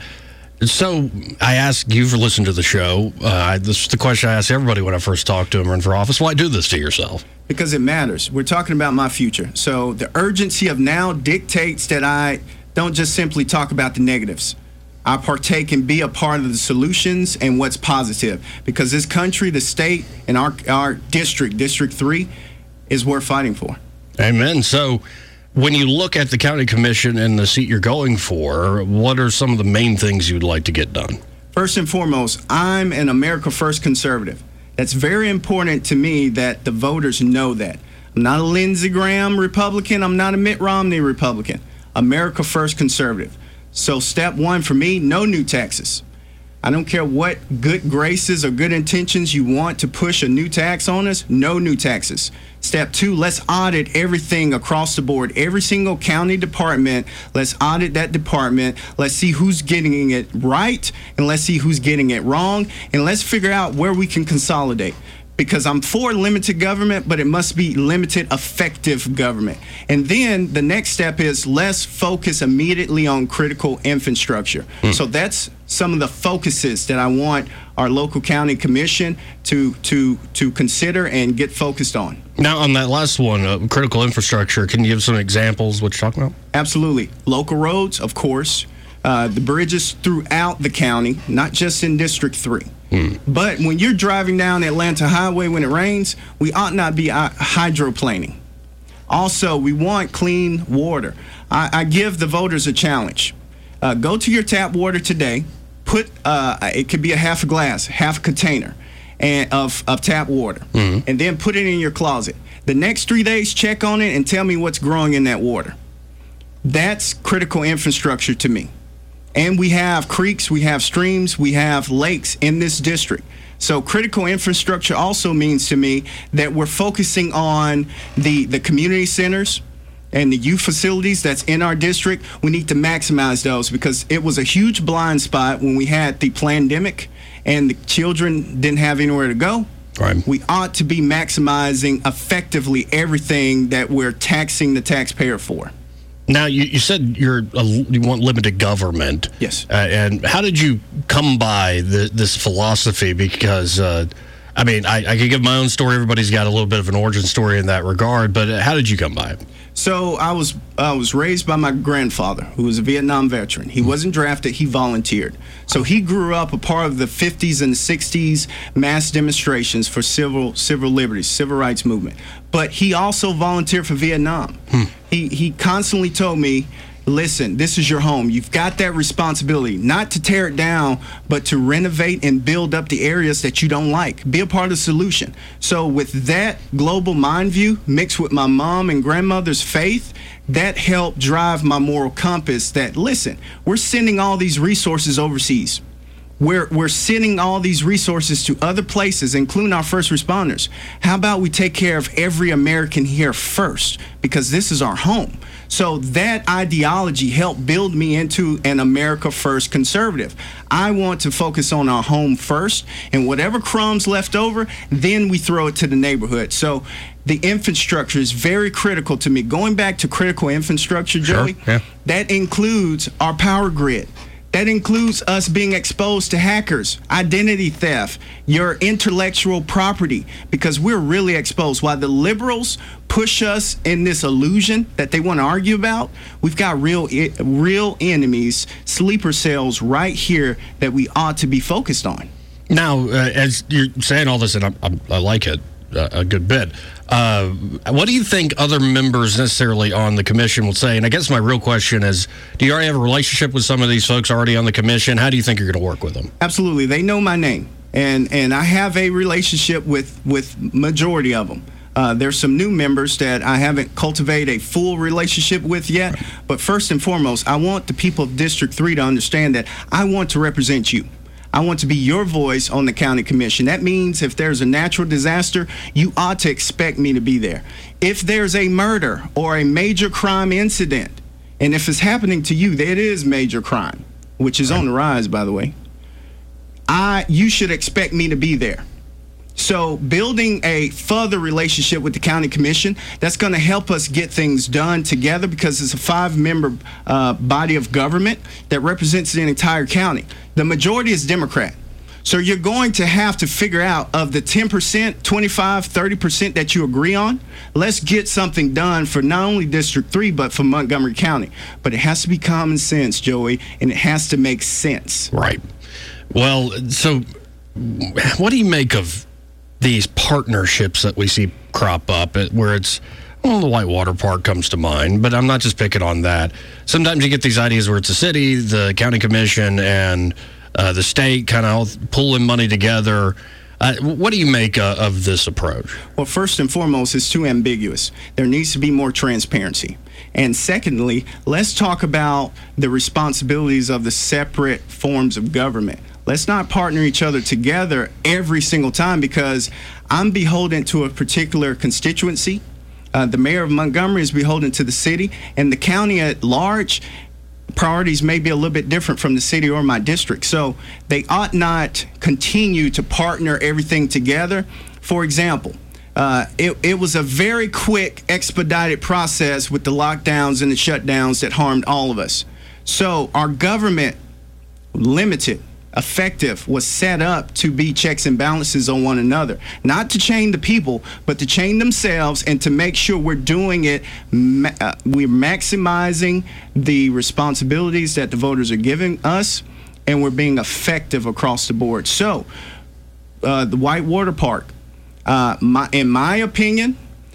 so I asked you for listening to the show. Uh, this is the question I asked everybody when I first talked to them run for office. Why do this to yourself? Because it matters. We're talking about my future. So the urgency of now dictates that I don't just simply talk about the negatives. I partake and be a part of the solutions and what's positive. Because this country, the state, and our our district, District three, is worth fighting for. Amen. So when you look at the county commission and the seat you're going for, what are some of the main things you'd like to get done? First and foremost, I'm an America First conservative. That's very important to me that the voters know that. I'm not a Lindsey Graham Republican. I'm not a Mitt Romney Republican. America First conservative. So step one for me, no new taxes. I don't care what good graces or good intentions you want to push a new tax on us, no new taxes. Step two, let's audit everything across the board. Every single county department, let's audit that department. Let's see who's getting it right, and let's see who's getting it wrong, and let's figure out where we can consolidate. Because I'm for limited government, but it must be limited effective government. And then the next step is let's focus immediately on critical infrastructure. Hmm. So that's some of the focuses that I want our local county commission to to to consider and get focused on. Now, on that last one, uh, critical infrastructure, can you give some examples what you're talking about? Absolutely. Local roads, of course. Uh, the bridges throughout the county, not just in District three. Hmm. But when you're driving down Atlanta Highway when it rains, we ought not be uh, hydroplaning. Also, we want clean water. I, I give the voters a challenge. Uh, go to your tap water today. Put uh, it could be a half a glass, half a container, and of of tap water, mm-hmm. and then put it in your closet. The next three days, check on it and tell me what's growing in that water. That's critical infrastructure to me. And we have creeks, we have streams, we have lakes in this district. So critical infrastructure also means to me that we're focusing on the, the community centers and the youth facilities that's in our district. We need to maximize those because it was a huge blind spot when we had the pandemic and the children didn't have anywhere to go. Right. We ought to be maximizing effectively everything that we're taxing the taxpayer for. Now, you, you said you're a, you want limited government. Yes. Uh, and how did you come by the, this philosophy? Because, uh, I mean, I, I could give my own story. Everybody's got a little bit of an origin story in that regard. But how did you come by it? So I was I was raised by my grandfather, who was a Vietnam veteran. He wasn't drafted, he volunteered. So he grew up a part of the fifties and sixties mass demonstrations for civil civil liberties, civil rights movement. But he also volunteered for Vietnam. Hmm. He he constantly told me, listen, this is your home. You've got that responsibility, not to tear it down, but to renovate and build up the areas that you don't like. Be a part of the solution. So with that global mind view mixed with my mom and grandmother's faith, that helped drive my moral compass that, listen, we're sending all these resources overseas. We're, we're sending all these resources to other places, including our first responders. How about we take care of every American here first? Because this is our home. So that ideology helped build me into an America First conservative. I want to focus on our home first, and whatever crumbs left over, then we throw it to the neighborhood. So the infrastructure is very critical to me. Going back to critical infrastructure, Joey, sure, yeah. that includes our power grid. That includes us being exposed to hackers, identity theft, your intellectual property, because we're really exposed. While the liberals push us in this illusion that they want to argue about, we've got real real enemies, sleeper cells right here that we ought to be focused on. Now, uh, as you're saying all this, and I, I, I like it uh, a good bit, uh, what do you think other members necessarily on the commission will say? And I guess my real question is, do you already have a relationship with some of these folks already on the commission? How do you think you're going to work with them? Absolutely. They know my name, and, and I have a relationship with, with majority of them. Uh, there's some new members that I haven't cultivated a full relationship with yet. Right. But first and foremost, I want the people of District three to understand that I want to represent you. I want to be your voice on the county commission. That means if there's a natural disaster, you ought to expect me to be there. If there's a murder or a major crime incident, and if it's happening to you, that is major crime, which is on the rise, by the way, I you should expect me to be there. So building a further relationship with the county commission, that's going to help us get things done together, because it's a five-member uh, body of government that represents the entire county. The majority is Democrat. So you're going to have to figure out, of the ten percent, twenty-five, thirty percent that you agree on, let's get something done for not only District three, but for Montgomery County. But it has to be common sense, Joey, and it has to make sense. Right. Well, so what do you make of these partnerships that we see crop up, where it's, well, the Whitewater Park comes to mind, but I'm not just picking on that. Sometimes you get these ideas where it's the city, the county commission, and uh, the state kind of pulling money together. Uh, what do you make uh, of this approach? Well, first and foremost, it's too ambiguous. There needs to be more transparency. And secondly, let's talk about the responsibilities of the separate forms of government. Let's not partner each other together every single time, because I'm beholden to a particular constituency. Uh, the mayor of Montgomery is beholden to the city, and the county at large, priorities may be a little bit different from the city or my district. So they ought not continue to partner everything together. For example, uh, it, it was a very quick, expedited process with the lockdowns and the shutdowns that harmed all of us. So our government, limited, effective, was set up to be checks and balances on one another, not to chain the people, but to chain themselves, and to make sure we're doing it, ma- uh, we're maximizing the responsibilities that the voters are giving us, and we're being effective across the board. So uh, the Whitewater Park, uh, my, in my opinion,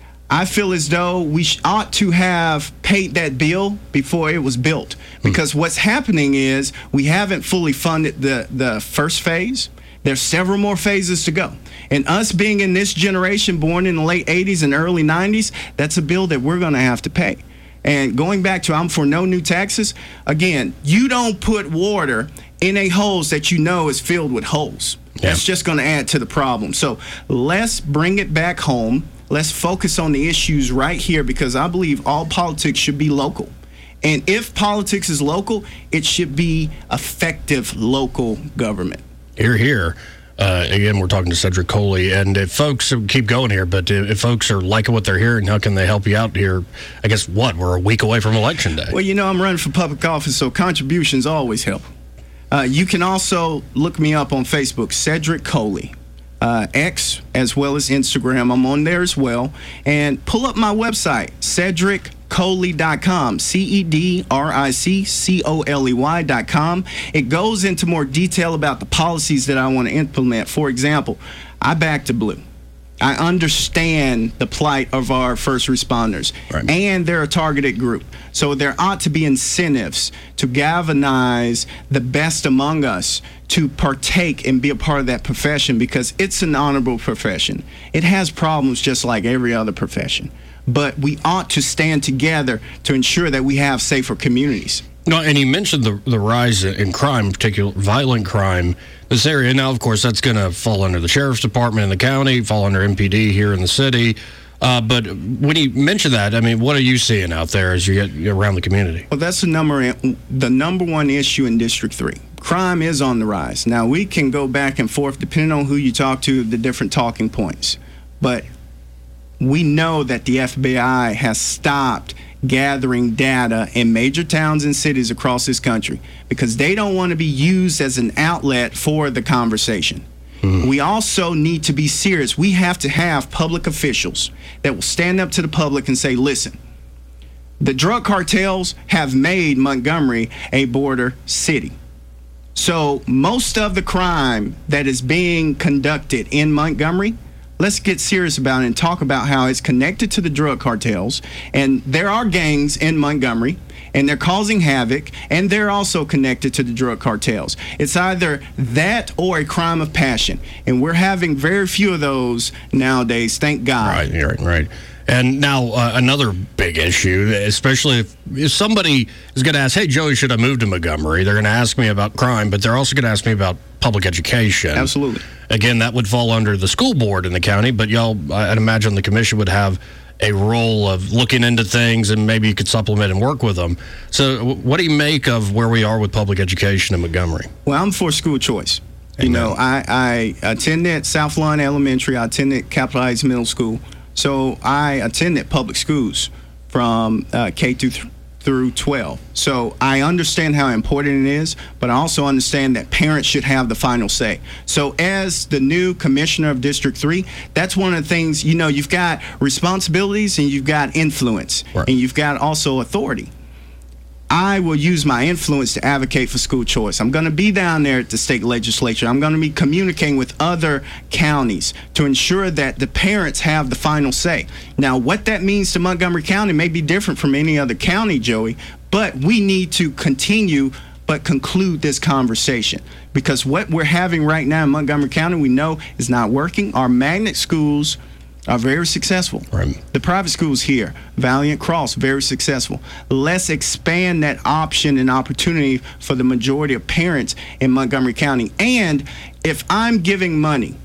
I feel as though we sh- ought to have paid that bill before it was built, because what's happening is we haven't fully funded the, the first phase. There's several more phases to go. And us being in this generation, born in the late eighties and early nineties, that's a bill that we're going to have to pay. And going back to I'm for no new taxes, again, you don't put water in a hose that you know is filled with holes. Yeah. That's just going to add to the problem. So let's bring it back home. Let's focus on the issues right here, because I believe all politics should be local. And if politics is local, it should be effective local government. Here, here. Uh, again, we're talking to Cedric Coley. And if folks keep going here, but if folks are liking what they're hearing, how can they help you out here? I guess, what, we're a week away from Election Day. Well, you know, I'm running for public office, so contributions always help. Uh, you can also look me up on Facebook, Cedric Coley. Uh, X, as well as Instagram. I'm on there as well. And pull up my website, cedric coley dot com, C E D R I C C O L E Y dot com. It goes into more detail about the policies that I want to implement. For example, I back to Blue. I understand the plight of our first responders, right, and they're a targeted group. So there ought to be incentives to galvanize the best among us to partake and be a part of that profession, because it's an honorable profession. It has problems just like every other profession, but we ought to stand together to ensure that we have safer communities. No, and you mentioned the the rise in crime, particularly violent crime, this area. Now, of course, that's going to fall under the sheriff's department in the county, fall under M P D here in the city. Uh, but when you mention that, I mean, what are you seeing out there as you get around the community? Well, that's the number the number one issue in District three. Crime is on the rise. Now, we can go back and forth depending on who you talk to, the different talking points. But we know that the F B I has stopped gathering data in major towns and cities across this country because they don't want to be used as an outlet for the conversation. Mm. We also need to be serious. We have to have public officials that will stand up to the public and say, listen, the drug cartels have made Montgomery a border city. So most of the crime that is being conducted in Montgomery, let's get serious about it and talk about how it's connected to the drug cartels. And there are gangs in Montgomery, and they're causing havoc, and they're also connected to the drug cartels. It's either that or a crime of passion, and we're having very few of those nowadays, thank God. Right, right, right. And now uh, another big issue, especially if, if somebody is going to ask, hey, Joey, should I move to Montgomery? They're going to ask me about crime, but they're also going to ask me about public education. Absolutely. Again, that would fall under the school board in the county, but y'all, I'd imagine the commission would have a role of looking into things, and maybe you could supplement and work with them. So what do you make of where we are with public education in Montgomery? Well, I'm for school choice. You Amen. know, I, I attended South Lawn Elementary. I attended Capitol Heights Middle School. So I attended public schools from uh, K through th- through twelve. So I understand how important it is, but I also understand that parents should have the final say. So as the new commissioner of District three, that's one of the things, you know, you've got responsibilities and you've got influence, right, and you've got also authority. I will use my influence to advocate for school choice. I'm going to be down there at the state legislature. I'm going to be communicating with other counties to ensure that the parents have the final say. Now, what that means to Montgomery County may be different from any other county, Joey, but we need to continue but conclude this conversation, because what we're having right now in Montgomery County we know is not working. Our magnet schools are very successful. Right. The private schools here, Valiant Cross, very successful. Let's expand that option and opportunity for the majority of parents in Montgomery County. And if I'm giving money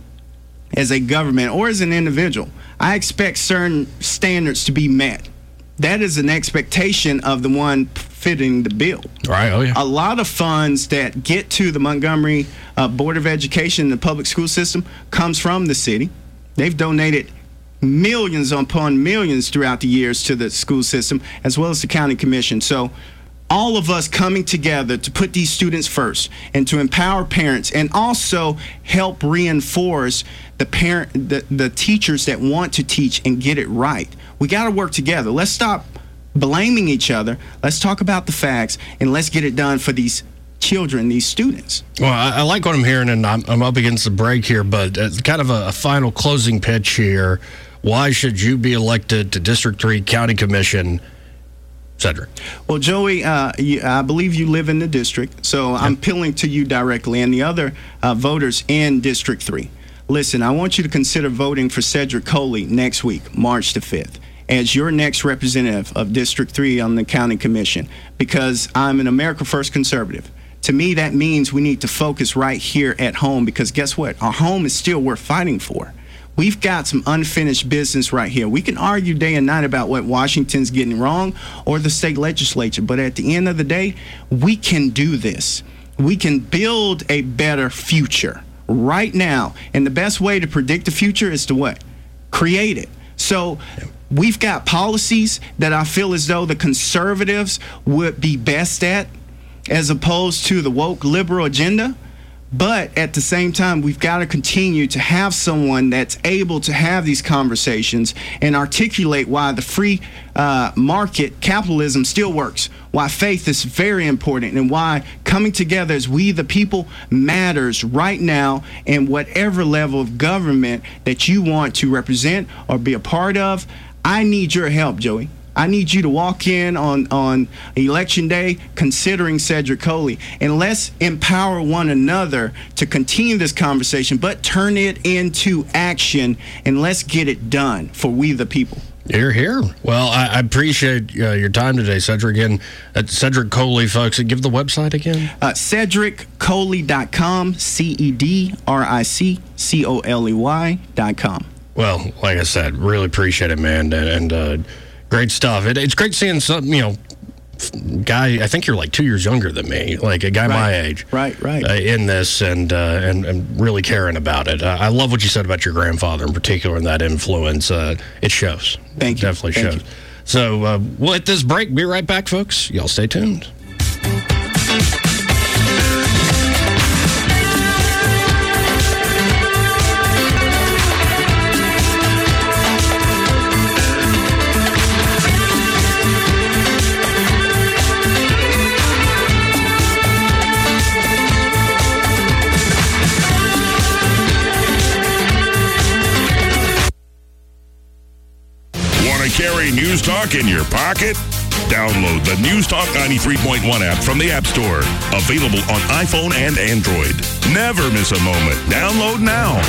as a government or as an individual, I expect certain standards to be met. That is an expectation of the one fitting the bill. Right. Oh, yeah. A lot of funds that get to the Montgomery uh, Board of Education, the public school system, comes from the city. They've donated millions upon millions throughout the years to the school system, as well as the county commission. So all of us coming together to put these students first and to empower parents, and also help reinforce the parent, the, the teachers that want to teach and get it right. We got to work together. Let's stop blaming each other. Let's talk about the facts, and let's get it done for these children, these students. Well, I, I like what I'm hearing, and I'm, I'm up against the break here, but it's kind of a, a final closing pitch here. Why should you be elected to District three County Commission, Cedric? Well, Joey, uh, you, I believe you live in the district, so yep. I'm appealing to you directly and the other uh, voters in District three. Listen, I want you to consider voting for Cedric Coley next week, March the fifth, as your next representative of District three on the County Commission, because I'm an America First conservative. To me, that means we need to focus right here at home, because guess what? Our home is still worth fighting for. We've got some unfinished business right here. We can argue day and night about what Washington's getting wrong or the state legislature, but at the end of the day, we can do this. We can build a better future right now. And the best way to predict the future is to what? Create it. So we've got policies that I feel as though the conservatives would be best at, as opposed to the woke liberal agenda. But at the same time, we've got to continue to have someone that's able to have these conversations and articulate why the free uh, market capitalism still works, why faith is very important, and why coming together as we the people matters right now in whatever level of government that you want to represent or be a part of. I need your help, Joey. I need you to walk in on, on election day considering Cedric Coley, and let's empower one another to continue this conversation, but turn it into action, and let's get it done for we the people. You're here. Well, I, I appreciate uh, your time today, Cedric. And uh, Cedric Coley, folks, give the website again. Uh, Cedric Coley dot com, C E D R I C C O L E Y dot com. Well, like I said, really appreciate it, man, and, and uh, great stuff. It, it's great seeing some, you know, guy. I think you're like two years younger than me, like a guy right. my age, right, right, uh, in this, and, uh, and and really caring about it. Uh, I love what you said about your grandfather in particular, and that influence. Uh, it shows. Thank you. Definitely Thank shows. You. So uh, we'll hit this break. Be right back, folks. Y'all stay tuned. Carry News Talk in your pocket? Download the News Talk ninety-three point one app from the App Store. Available on iPhone and Android. Never miss a moment. Download now.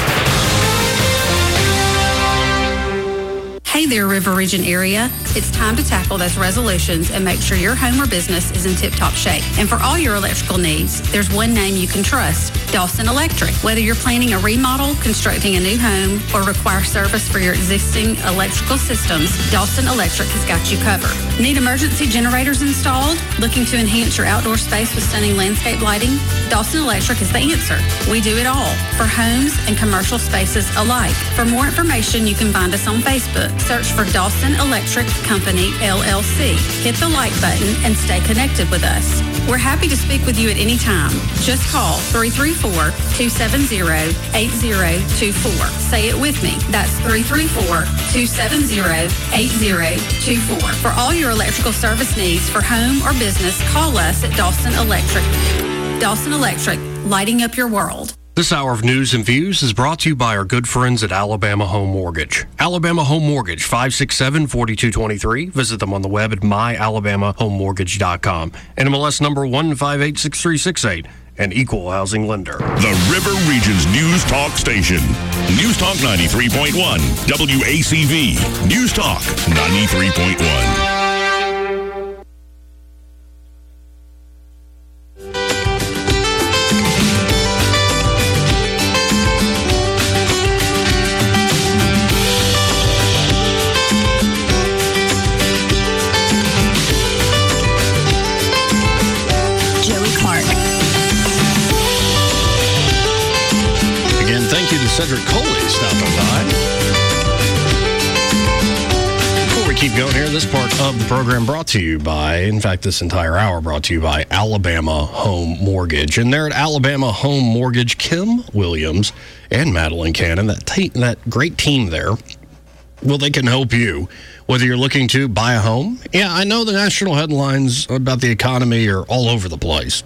Hey there, River Region area. It's time to tackle those resolutions and make sure your home or business is in tip-top shape. And for all your electrical needs, there's one name you can trust, Dawson Electric. Whether you're planning a remodel, constructing a new home, or require service for your existing electrical systems, Dawson Electric has got you covered. Need emergency generators installed? Looking to enhance your outdoor space with stunning landscape lighting? Dawson Electric is the answer. We do it all for homes and commercial spaces alike. For more information, you can find us on Facebook. Search for Dawson Electric Company, L L C. Hit the like button and stay connected with us. We're happy to speak with you at any time. Just call three three four, two seven zero, eight zero two four. Say it with me. That's three three four, two seven zero, eight zero two four. For all your electrical service needs for home or business, call us at Dawson Electric. Dawson Electric, lighting up your world. This hour of News and Views is brought to you by our good friends at Alabama Home Mortgage. Alabama Home Mortgage, five six seven, four two two three. Visit them on the web at my alabama home mortgage dot com. N M L S number one five eight six three six eight. An equal housing lender. The River Region's News Talk station. News Talk ninety-three point one. W A C V. News Talk ninety-three point one. Cedric Coley stopping by. Before we keep going here, this part of the program brought to you by, in fact, this entire hour brought to you by Alabama Home Mortgage. And there at Alabama Home Mortgage, Kim Williams and Madeline Cannon, that, te- that great team there, well, they can help you. Whether you're looking to buy a home, yeah, I know the national headlines about the economy are all over the place.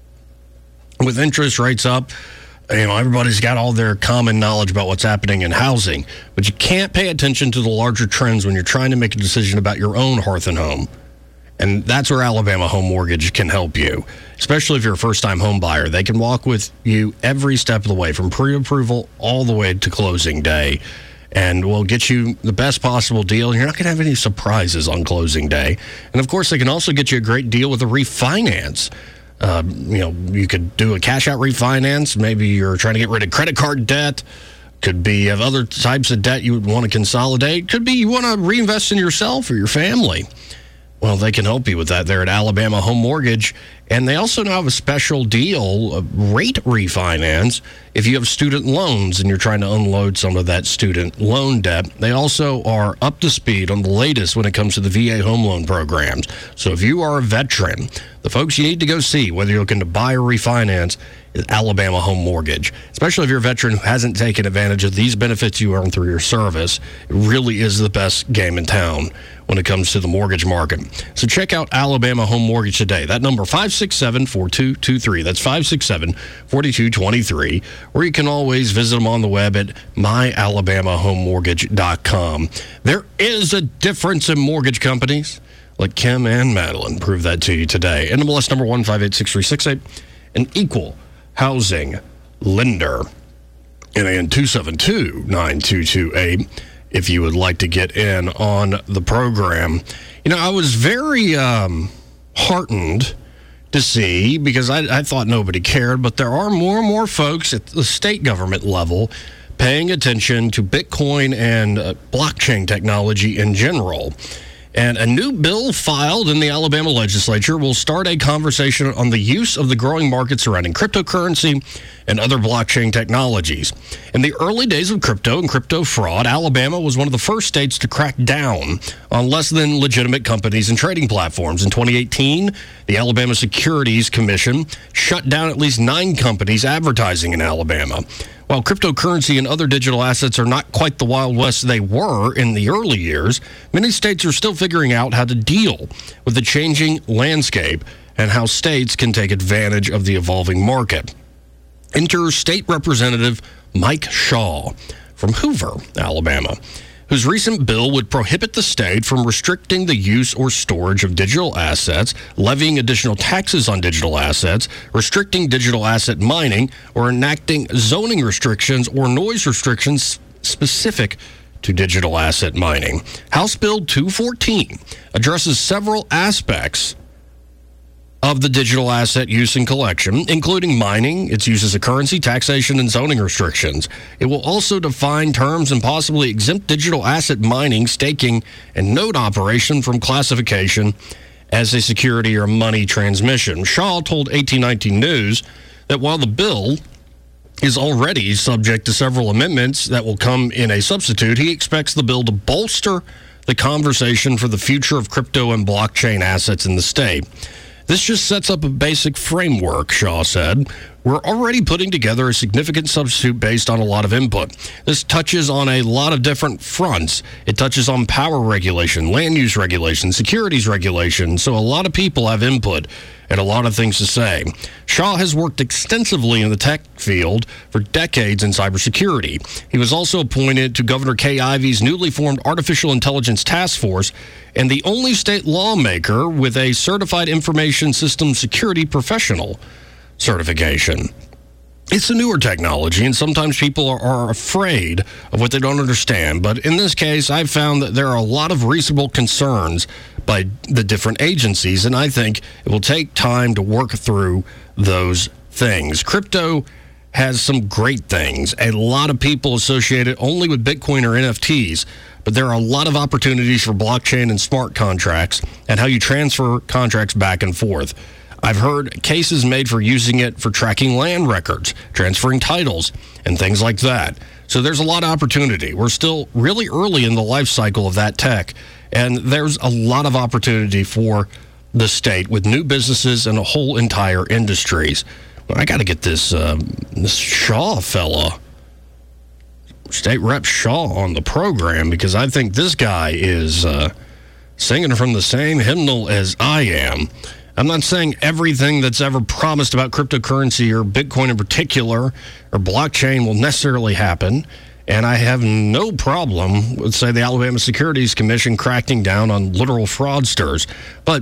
With interest rates up, you know, everybody's got all their common knowledge about what's happening in housing, but you can't pay attention to the larger trends when you're trying to make a decision about your own hearth and home. And that's where Alabama Home Mortgage can help you, especially if you're a first-time home buyer. They can walk with you every step of the way, from pre-approval all the way to closing day, and will get you the best possible deal. You're not going to have any surprises on closing day. And, of course, they can also get you a great deal with a refinance. Uh, you know, you could do a cash-out refinance. Maybe you're trying to get rid of credit card debt. Could be of other types of debt you would want to consolidate. Could be you want to reinvest in yourself or your family. Well, they can help you with that there at Alabama Home Mortgage. And they also now have a special deal, a rate refinance, if you have student loans and you're trying to unload some of that student loan debt. They also are up to speed on the latest when it comes to the V A home loan programs. So if you are a veteran, the folks you need to go see, whether you're looking to buy or refinance, is Alabama Home Mortgage. Especially if you're a veteran who hasn't taken advantage of these benefits you earn through your service, it really is the best game in town when it comes to the mortgage market. So check out Alabama Home Mortgage today. That number, five six seven, four two two three. That's five six seven, four two two three. Or you can always visit them on the web at my alabama home mortgage dot com. There is a difference in mortgage companies. Let Kim and Madeline prove that to you today. N M L S number one five eight six three six eight. An equal housing lender. And again, two seven two, nine two two eight. If you would like to get in on the program. You know, I was very um, heartened to see, because I, I thought nobody cared, but there are more and more folks at the state government level paying attention to Bitcoin and uh, blockchain technology in general. And a new bill filed in the Alabama legislature will start a conversation on the use of the growing market surrounding cryptocurrency and other blockchain technologies. In the early days of crypto and crypto fraud, Alabama was one of the first states to crack down on less than legitimate companies and trading platforms. In twenty eighteen, the Alabama Securities Commission shut down at least nine companies advertising in Alabama. While cryptocurrency and other digital assets are not quite the Wild West they were in the early years, many states are still figuring out how to deal with the changing landscape and how states can take advantage of the evolving market. Enter State Representative Mike Shaw from Hoover, Alabama, whose recent bill would prohibit the state from restricting the use or storage of digital assets, levying additional taxes on digital assets, restricting digital asset mining, or enacting zoning restrictions or noise restrictions specific to digital asset mining. House Bill two fourteen addresses several aspects of the digital asset use and collection, including mining, its use as a currency, taxation, and zoning restrictions. It will also define terms and possibly exempt digital asset mining, staking, and node operation from classification as a security or money transmission. Shaw told eighteen nineteen News that while the bill is already subject to several amendments that will come in a substitute, he expects the bill to bolster the conversation for the future of crypto and blockchain assets in the state. This just sets up a basic framework, Shaw said. We're already putting together a significant substitute based on a lot of input. This touches on a lot of different fronts. It touches on power regulation, land use regulation, securities regulation, so a lot of people have input and a lot of things to say. Shaw has worked extensively in the tech field for decades in cybersecurity. He was also appointed to Governor Kay Ivey's newly formed Artificial Intelligence Task Force and the only state lawmaker with a Certified Information Systems Security Professional certification. It's a newer technology, and sometimes people are, are afraid of what they don't understand. But in this case, I've found that there are a lot of reasonable concerns by the different agencies, and I think it will take time to work through those things. Crypto has some great things. A lot of people associate it only with Bitcoin or N F Ts, but there are a lot of opportunities for blockchain and smart contracts and how you transfer contracts back and forth. I've heard cases made for using it for tracking land records, transferring titles, and things like that. So there's a lot of opportunity. We're still really early in the life cycle of that tech, and there's a lot of opportunity for the state with new businesses and a whole entire industries. Well, I got to get this, um, this Shaw fella, State Rep Shaw, on the program, because I think this guy is uh, singing from the same hymnal as I am. I'm not saying everything that's ever promised about cryptocurrency or Bitcoin in particular or blockchain will necessarily happen. And I have no problem with, say, the Alabama Securities Commission cracking down on literal fraudsters. But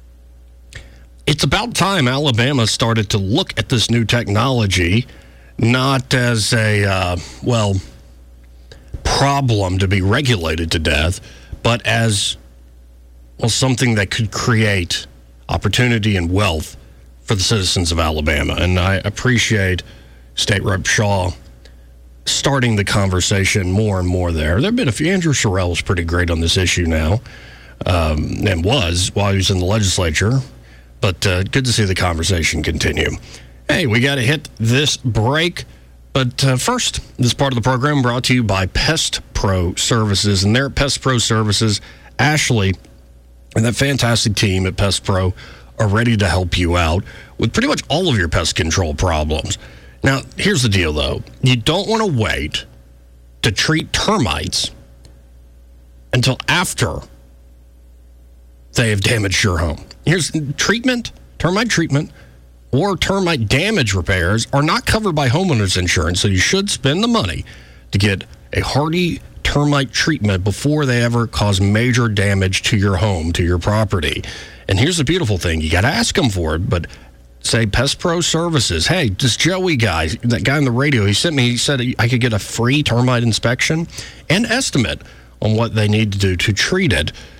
it's about time Alabama started to look at this new technology not as a, uh, well, problem to be regulated to death, but as, well, something that could create opportunity and wealth for the citizens of Alabama. And I appreciate State Rep Shaw starting the conversation more and more there. There have been a few. Andrew Sherrill's pretty great on this issue now, um, and was while he was in the legislature. But uh, good to see the conversation continue. Hey, we got to hit this break. But uh, first, this part of the program brought to you by Pest Pro Services. And there at Pest Pro Services, Ashley and that fantastic team at Pest Pro are ready to help you out with pretty much all of your pest control problems. Now, here's the deal, though. You don't want to wait to treat termites until after they have damaged your home. Here's treatment, termite treatment, or termite damage repairs are not covered by homeowners insurance, so you should spend the money to get a hardy termite treatment before they ever cause major damage to your home, to your property. And here's the beautiful thing. You got to ask them for it, but say Pest Pro Services. Hey, this Joey guy, that guy on the radio, he sent me, he said I could get a free termite inspection and estimate on what they need to do to treat it.